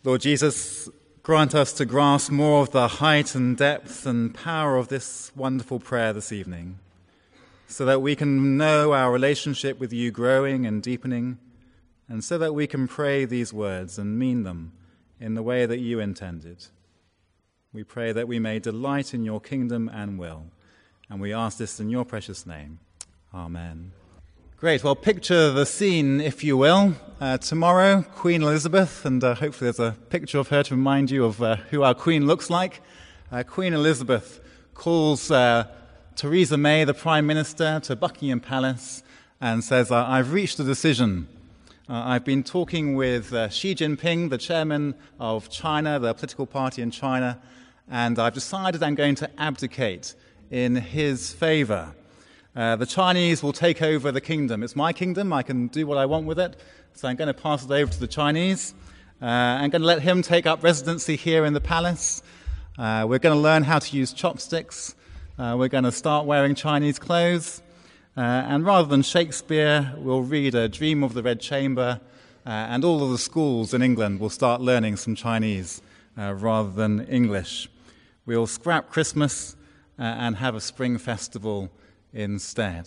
Lord Jesus, grant us to grasp more of the height and depth and power of this wonderful prayer this evening, so that we can know our relationship with you growing and deepening, and so that we can pray these words and mean them in the way that you intended. We pray that we may delight in your kingdom and will, and we ask this in your precious name. Amen. Great. Well, picture the scene, if you will. Tomorrow, Queen Elizabeth, and hopefully there's a picture of her to remind you of who our Queen looks like. Queen Elizabeth calls Theresa May, the Prime Minister, to Buckingham Palace and says, I've reached a decision. I've been talking with Xi Jinping, the chairman of China, the political party in China, and I've decided I'm going to abdicate in his favor. The Chinese will take over the kingdom. It's my kingdom. I can do what I want with it. So I'm going to pass it over to the Chinese. I'm going to let him take up residency here in the palace. We're going to learn how to use chopsticks. We're going to start wearing Chinese clothes. And rather than Shakespeare, we'll read A Dream of the Red Chamber. And all of the schools in England will start learning some Chinese rather than English. We'll scrap Christmas and have a spring festival instead.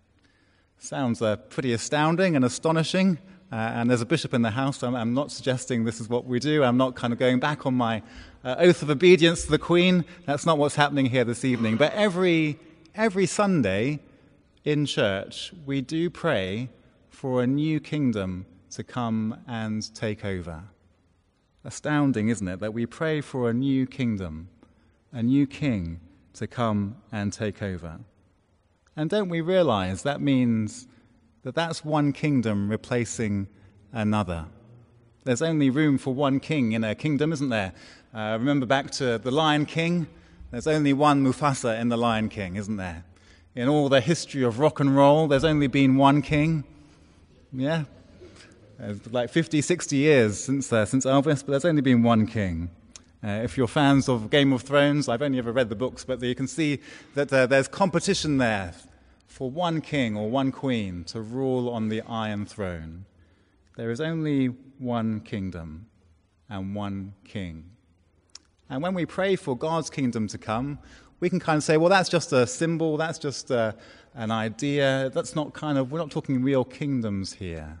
Sounds pretty astounding and astonishing, and there's a bishop in the house, so I'm not suggesting this is what we do. I'm not kind of going back on my oath of obedience to the Queen. That's not what's happening here this evening. But every Sunday in church, we do pray for a new kingdom to come and take over. Astounding, isn't it, that we pray for a new kingdom, a new king to come and take over. And don't we realize that means that that's one kingdom replacing another? There's only room for one king in a kingdom, isn't there? Remember back to The Lion King? There's only one Mufasa in The Lion King, isn't there? In all the history of rock and roll, there's only been one king. Yeah? It's like 50, 60 years since Elvis, but there's only been one king. If you're fans of Game of Thrones, I've only ever read the books, but you can see that there's competition there for one king or one queen to rule on the Iron Throne. There is only one kingdom and one king. And when we pray for God's kingdom to come, we can kind of say, well, that's just a symbol, that's just an idea, we're not talking real kingdoms here.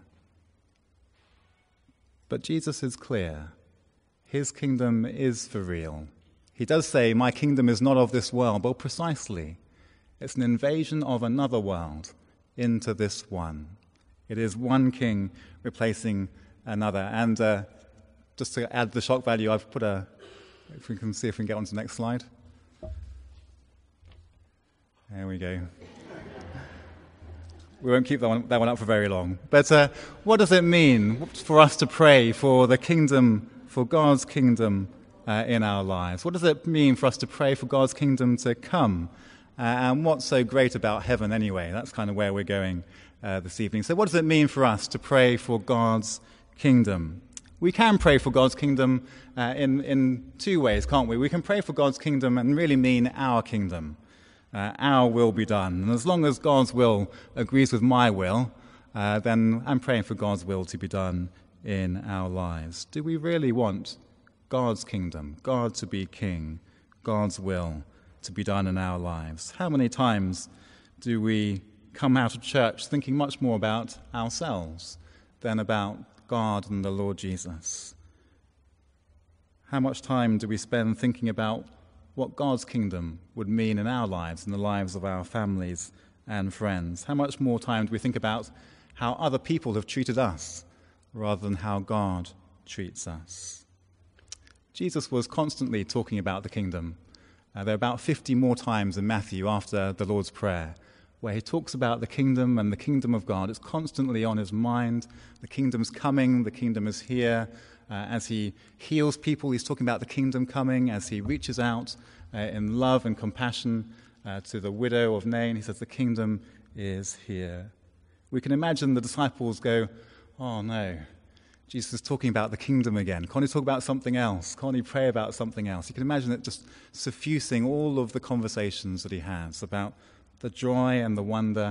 But Jesus is clear. His kingdom is for real. He does say, my kingdom is not of this world, but precisely, it's an invasion of another world into this one. It is one king replacing another. And just to add the shock value, I've put if we can see if we can get on to the next slide. There we go. We won't keep that one up for very long. But what does it mean for us to pray for the kingdom, for God's kingdom in our lives? What does it mean for us to pray for God's kingdom to come? And what's so great about heaven anyway? That's kind of where we're going this evening. So what does it mean for us to pray for God's kingdom? We can pray for God's kingdom in two ways, can't we? We can pray for God's kingdom and really mean our kingdom. Our will be done. And as long as God's will agrees with my will, then I'm praying for God's will to be done in our lives. Do we really want God's kingdom, God to be king, God's will to be done in our lives? How many times do we come out of church thinking much more about ourselves than about God and the Lord Jesus? How much time do we spend thinking about what God's kingdom would mean in our lives and the lives of our families and friends? How much more time do we think about how other people have treated us rather than how God treats us? Jesus was constantly talking about the kingdom. There are about 50 more times in Matthew after the Lord's Prayer where he talks about the kingdom and the kingdom of God. It's constantly on his mind. The kingdom's coming, the kingdom is here. As he heals people, he's talking about the kingdom coming. As he reaches out in love and compassion to the widow of Nain, he says, the kingdom is here. We can imagine the disciples go, oh no, Jesus is talking about the kingdom again. Can't he talk about something else? Can't he pray about something else? You can imagine it just suffusing all of the conversations that he has about the joy and the wonder,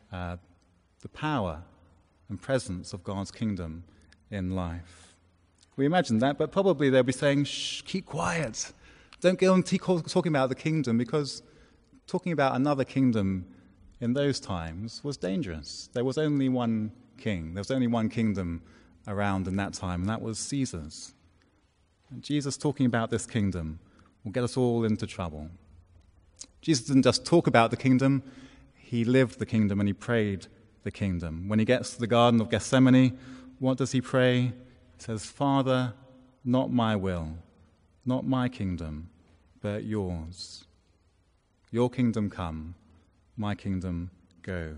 the power and presence of God's kingdom in life. We imagine that, but probably they'll be saying, shh, keep quiet. Don't go on talking about the kingdom, because talking about another kingdom in those times was dangerous. There was only one king. There was only one kingdom around in that time, and that was Caesar's. And Jesus talking about this kingdom will get us all into trouble. Jesus didn't just talk about the kingdom, he lived the kingdom and he prayed the kingdom. When he gets to the Garden of Gethsemane, what does he pray? He says, Father, not my will, not my kingdom, but yours. Your kingdom come, my kingdom go.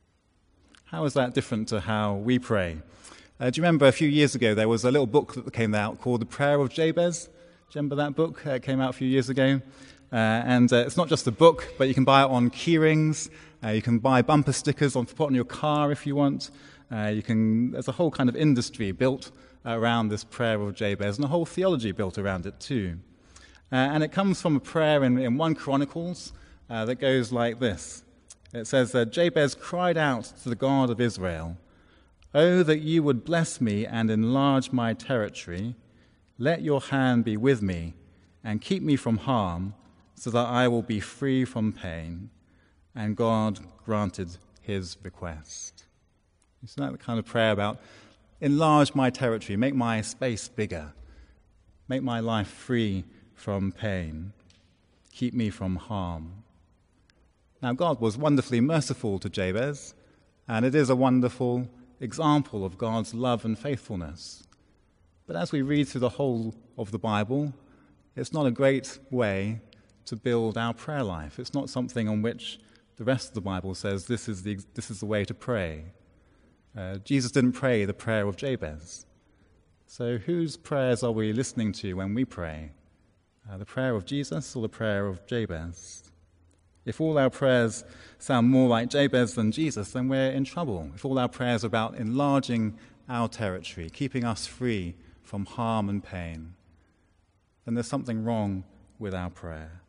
How is that different to how we pray? Do you remember a few years ago there was a little book that came out called The Prayer of Jabez? Do you remember that book? It came out a few years ago. And it's not just a book, but you can buy it on key rings. You can buy bumper stickers to put on your car if you want. There's a whole kind of industry built around this prayer of Jabez, and a whole theology built around it too. And it comes from a prayer in 1 Chronicles that goes like this. It says, Jabez cried out to the God of Israel, "Oh, that you would bless me and enlarge my territory. Let your hand be with me and keep me from harm, so that I will be free from pain." And God granted his request. Isn't that the kind of prayer about enlarge my territory, make my space bigger, make my life free from pain, keep me from harm? Now, God was wonderfully merciful to Jabez, and it is a wonderful example of God's love and faithfulness. But as we read through the whole of the Bible, it's not a great way to build our prayer life. It's not something on which the rest of the Bible says this is the way to pray. Jesus didn't pray the prayer of Jabez. So whose prayers are we listening to when we pray? The prayer of Jesus or the prayer of Jabez? If all our prayers sound more like Jabez than Jesus, then we're in trouble. If all our prayers are about enlarging our territory, keeping us free from harm and pain, then there's something wrong with our prayer.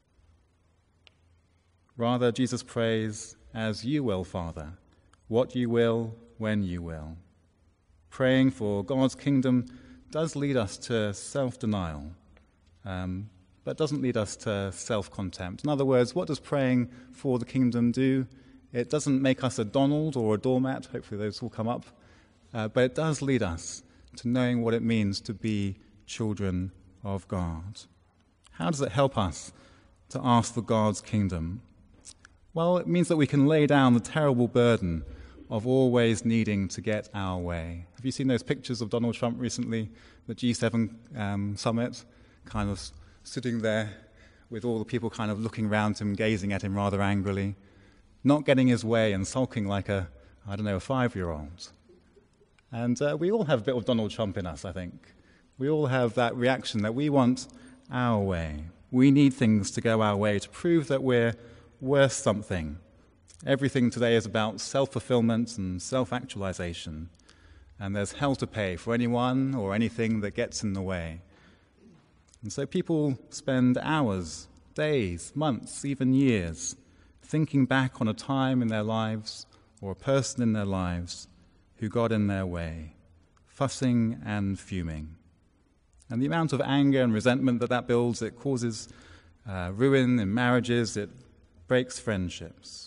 Rather, Jesus prays, "As you will, Father, what you will, when you will." Praying for God's kingdom does lead us to self-denial, but doesn't lead us to self-contempt. In other words, what does praying for the kingdom do? It doesn't make us a Donald or a doormat. Hopefully those will come up. But it does lead us to knowing what it means to be children of God. How does it help us to ask for God's kingdom? Well, it means that we can lay down the terrible burden of always needing to get our way. Have you seen those pictures of Donald Trump recently, the G7 summit, kind of sitting there with all the people kind of looking around him, gazing at him rather angrily, not getting his way and sulking like a 5-year-old. And we all have a bit of Donald Trump in us, I think. We all have that reaction that we want our way. We need things to go our way to prove that we're worth something. Everything today is about self-fulfillment and self-actualization, and there's hell to pay for anyone or anything that gets in the way. And so people spend hours, days, months, even years, thinking back on a time in their lives or a person in their lives who got in their way, fussing and fuming. And the amount of anger and resentment that builds, it causes ruin in marriages, it breaks friendships.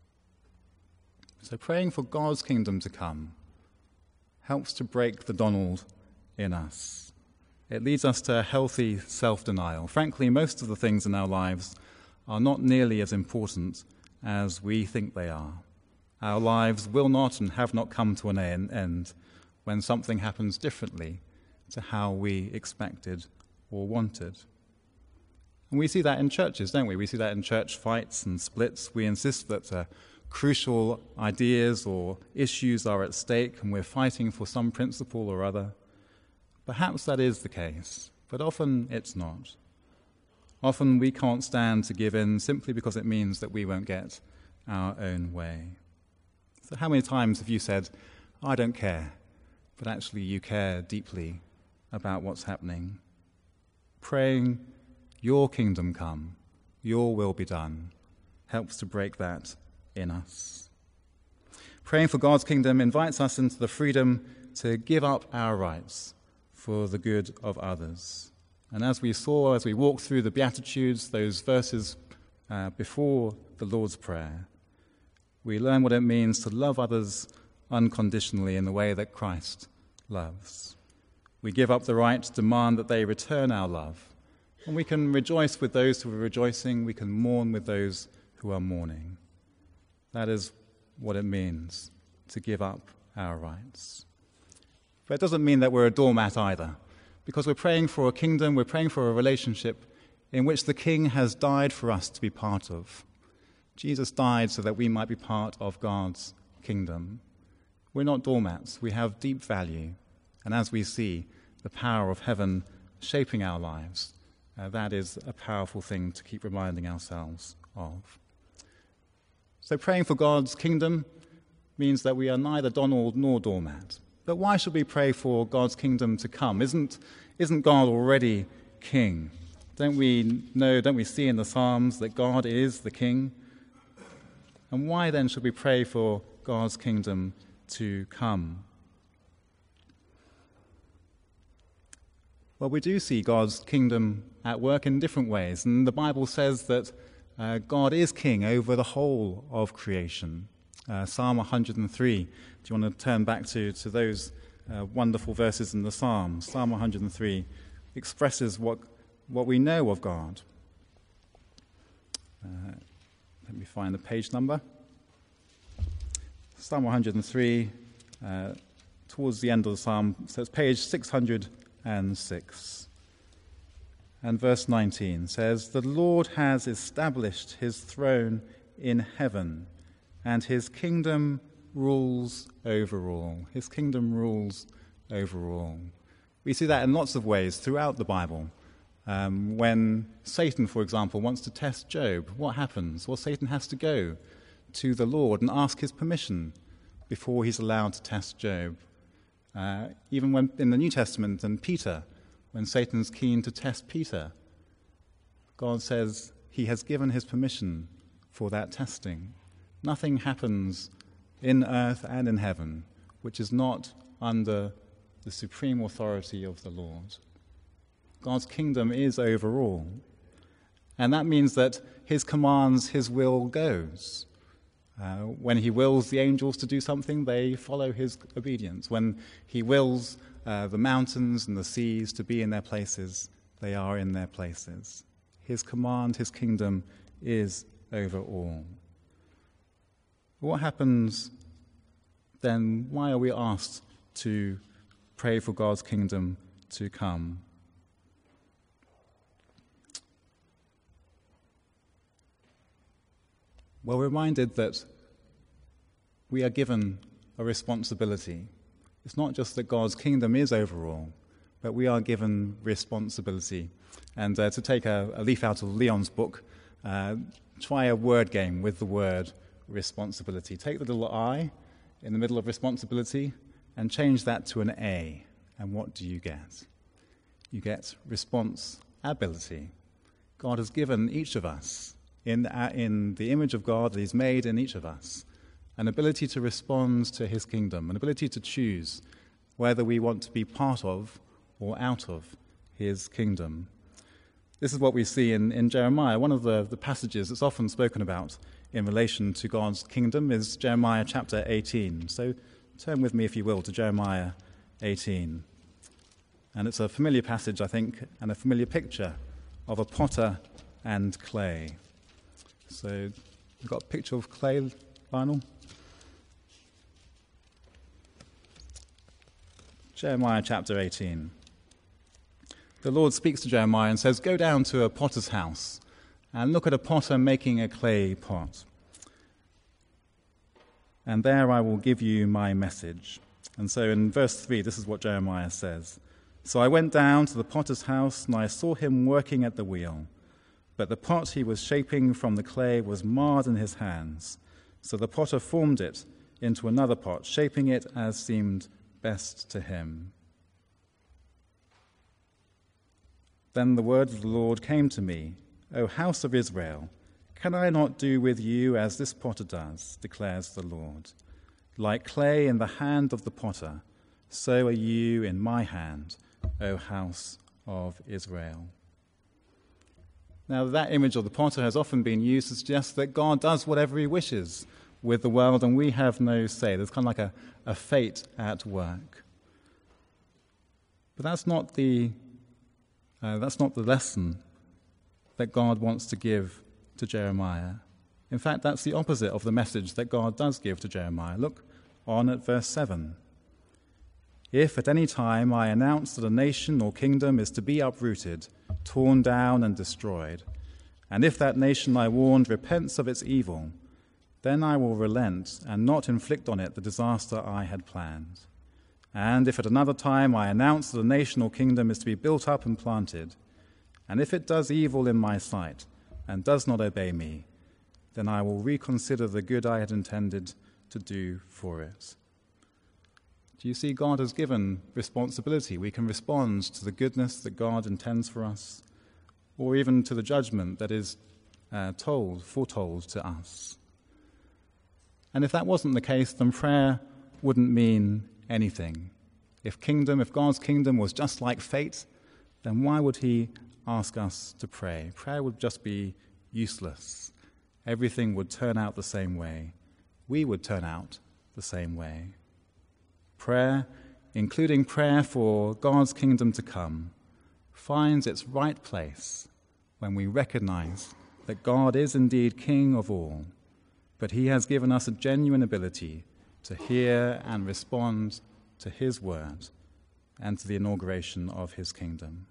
So praying for God's kingdom to come helps to break the Donald in us. It leads us to a healthy self-denial. Frankly, most of the things in our lives are not nearly as important as we think they are. Our lives will not and have not come to an end when something happens differently to how we expected or wanted. And we see that in churches, don't we? We see that in church fights and splits. We insist that crucial ideas or issues are at stake and we're fighting for some principle or other. Perhaps that is the case, but often it's not. Often we can't stand to give in simply because it means that we won't get our own way. So how many times have you said, "I don't care," but actually you care deeply about what's happening? Praying, "Your kingdom come, your will be done," helps to break that in us. Praying for God's kingdom invites us into the freedom to give up our rights, for the good of others. And as we saw, as we walked through the Beatitudes, those verses before the Lord's Prayer, we learn what it means to love others unconditionally in the way that Christ loves. We give up the right to demand that they return our love. And we can rejoice with those who are rejoicing. We can mourn with those who are mourning. That is what it means to give up our rights. But it doesn't mean that we're a doormat either, because we're praying for a kingdom, we're praying for a relationship in which the King has died for us to be part of. Jesus died so that we might be part of God's kingdom. We're not doormats. We have deep value. And as we see the power of heaven shaping our lives, that is a powerful thing to keep reminding ourselves of. So praying for God's kingdom means that we are neither Donald nor doormat. But why should we pray for God's kingdom to come? Isn't God already king? Don't we see in the Psalms that God is the king? And why then should we pray for God's kingdom to come? Well, we do see God's kingdom at work in different ways, and the Bible says that God is king over the whole of creation. Psalm 103, do you want to turn back to those wonderful verses in the Psalms? Psalm 103 expresses what we know of God. Let me find the page number. Psalm 103, towards the end of the psalm, so it's page 606. And verse 19 says, "The Lord has established his throne in heaven, and his kingdom rules over all." His kingdom rules over all. We see that in lots of ways throughout the Bible. When Satan, for example, wants to test Job, what happens? Well, Satan has to go to the Lord and ask his permission before he's allowed to test Job. Even when in the New Testament and Peter, when Satan's keen to test Peter, God says he has given his permission for that testing. Nothing happens in earth and in heaven which is not under the supreme authority of the Lord. God's kingdom is over all. And that means that his commands, his will goes. When he wills the angels to do something, they follow his obedience. When he wills the mountains and the seas to be in their places, they are in their places. His command, his kingdom is over all. What happens then? Why are we asked to pray for God's kingdom to come? Well, we're reminded that we are given a responsibility. It's not just that God's kingdom is over all, but we are given responsibility. And to take a leaf out of Leon's book, try a word game with the word responsibility. Take the little I in the middle of responsibility and change that to an A. And what do you get? You get responsibility. God has given each of us, in the image of God that he's made in each of us, an ability to respond to his kingdom, an ability to choose whether we want to be part of or out of his kingdom. This is what we see in Jeremiah. One of the passages that's often spoken about in relation to God's kingdom is Jeremiah chapter 18. So turn with me, if you will, to Jeremiah 18. And it's a familiar passage, I think, and a familiar picture of a potter and clay. So you've got a picture of clay, Lionel? Jeremiah chapter 18. The Lord speaks to Jeremiah and says, "Go down to a potter's house and look at a potter making a clay pot. And there I will give you my message." And so in verse 3, this is what Jeremiah says. "So I went down to the potter's house, and I saw him working at the wheel. But the pot he was shaping from the clay was marred in his hands. So the potter formed it into another pot, shaping it as seemed best to him. Then the word of the Lord came to me, 'O house of Israel, can I not do with you as this potter does, declares the Lord? Like clay in the hand of the potter, so are you in my hand, O house of Israel." Now, that image of the potter has often been used to suggest that God does whatever he wishes with the world and we have no say. There's kind of like a fate at work. But that's not the lesson that God wants to give to Jeremiah. In fact, that's the opposite of the message that God does give to Jeremiah. Look on at verse 7. "If at any time I announce that a nation or kingdom is to be uprooted, torn down and destroyed, and if that nation I warned repents of its evil, then I will relent and not inflict on it the disaster I had planned. And if at another time I announce that a nation or kingdom is to be built up and planted, and if it does evil in my sight and does not obey me, then I will reconsider the good I had intended to do for it." Do you see, God has given responsibility. We can respond to the goodness that God intends for us, or even to the judgment that is foretold to us. And if that wasn't the case, then prayer wouldn't mean anything. If God's kingdom was just like fate, then why would he ask us to pray? Prayer would just be useless. Everything would turn out the same way. We would turn out the same way. Prayer, including prayer for God's kingdom to come, finds its right place when we recognize that God is indeed King of all, but he has given us a genuine ability to hear and respond to his word and to the inauguration of his kingdom.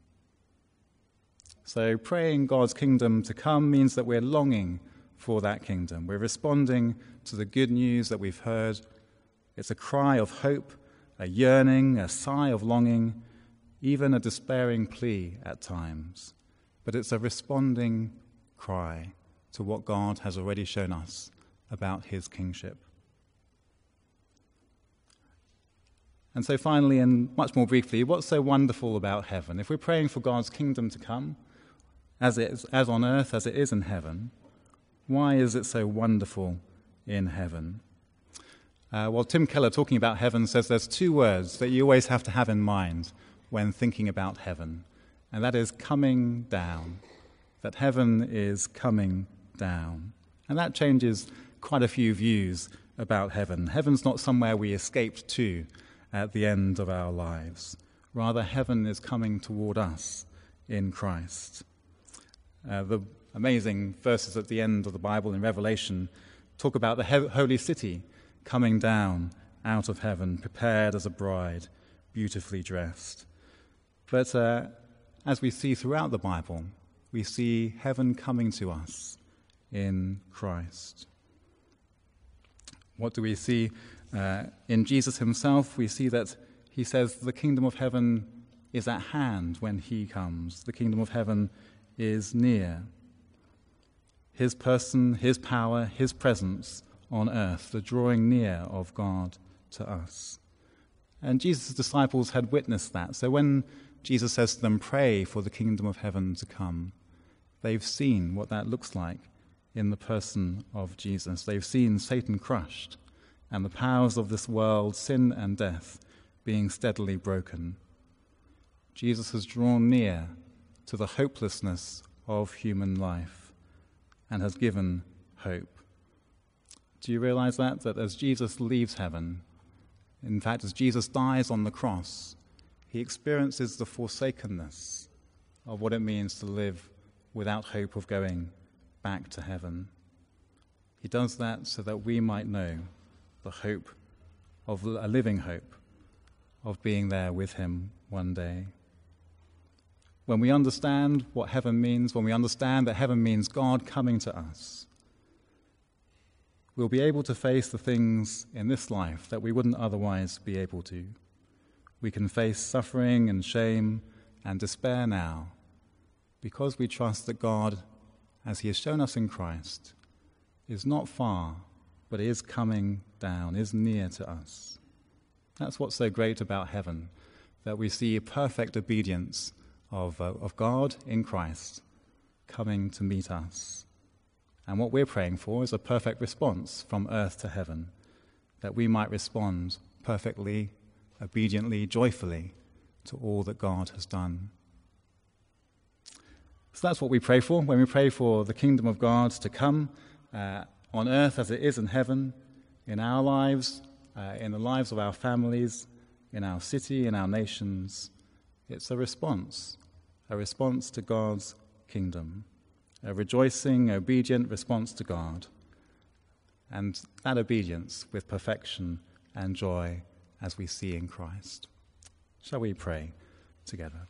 So praying God's kingdom to come means that we're longing for that kingdom. We're responding to the good news that we've heard. It's a cry of hope, a yearning, a sigh of longing, even a despairing plea at times. But it's a responding cry to what God has already shown us about his kingship. And so finally, and much more briefly, what's so wonderful about heaven? If we're praying for God's kingdom to come, as on earth as it is in heaven, why is it so wonderful in heaven? Well, Tim Keller, talking about heaven, says there's two words that you always have to have in mind when thinking about heaven, and that is coming down, that heaven is coming down. And that changes quite a few views about heaven. Heaven's not somewhere we escaped to at the end of our lives. Rather, heaven is coming toward us in Christ. The amazing verses at the end of the Bible in Revelation talk about the holy city coming down out of heaven, prepared as a bride, beautifully dressed. But as we see throughout the Bible, we see heaven coming to us in Christ. What do we see in Jesus himself? We see that he says the kingdom of heaven is at hand when he comes. The kingdom of heaven is near. His person, his power, his presence on earth, the drawing near of God to us. And Jesus' disciples had witnessed that. So when Jesus says to them, pray for the kingdom of heaven to come, they've seen what that looks like in the person of Jesus. They've seen Satan crushed and the powers of this world, sin and death, being steadily broken. Jesus has drawn near to the hopelessness of human life and has given hope. Do you realize that? That as Jesus leaves heaven, in fact, as Jesus dies on the cross, he experiences the forsakenness of what it means to live without hope of going back to heaven. He does that so that we might know the hope of a living hope of being there with him one day. When we understand what heaven means, when we understand that heaven means God coming to us, we'll be able to face the things in this life that we wouldn't otherwise be able to. We can face suffering and shame and despair now because we trust that God, as he has shown us in Christ, is not far, but is coming down, is near to us. That's what's so great about heaven, that we see a perfect obedience of God in Christ coming to meet us. And what we're praying for is a perfect response from earth to heaven, that we might respond perfectly, obediently, joyfully to all that God has done. So that's what we pray for when we pray for the kingdom of God to come on earth as it is in heaven, in our lives, in the lives of our families, in our city, in our nations. It's a response to God's kingdom, a rejoicing, obedient response to God, and that obedience with perfection and joy as we see in Christ. Shall we pray together?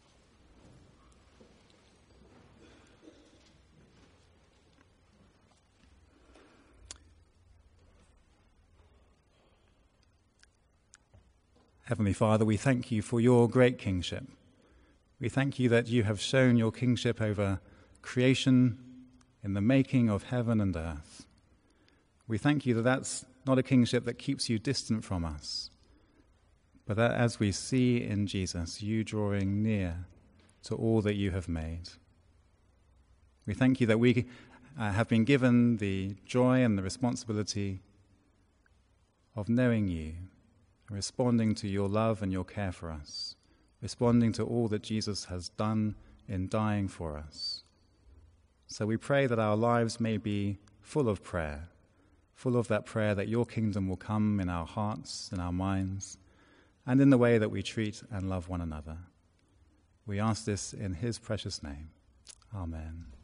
Heavenly Father, we thank you for your great kingship. We thank you that you have shown your kingship over creation in the making of heaven and earth. We thank you that that's not a kingship that keeps you distant from us, but that as we see in Jesus, you drawing near to all that you have made. We thank you that we have been given the joy and the responsibility of knowing you, responding to your love and your care for us, responding to all that Jesus has done in dying for us. So we pray that our lives may be full of prayer, full of that prayer that your kingdom will come in our hearts, in our minds, and in the way that we treat and love one another. We ask this in his precious name. Amen.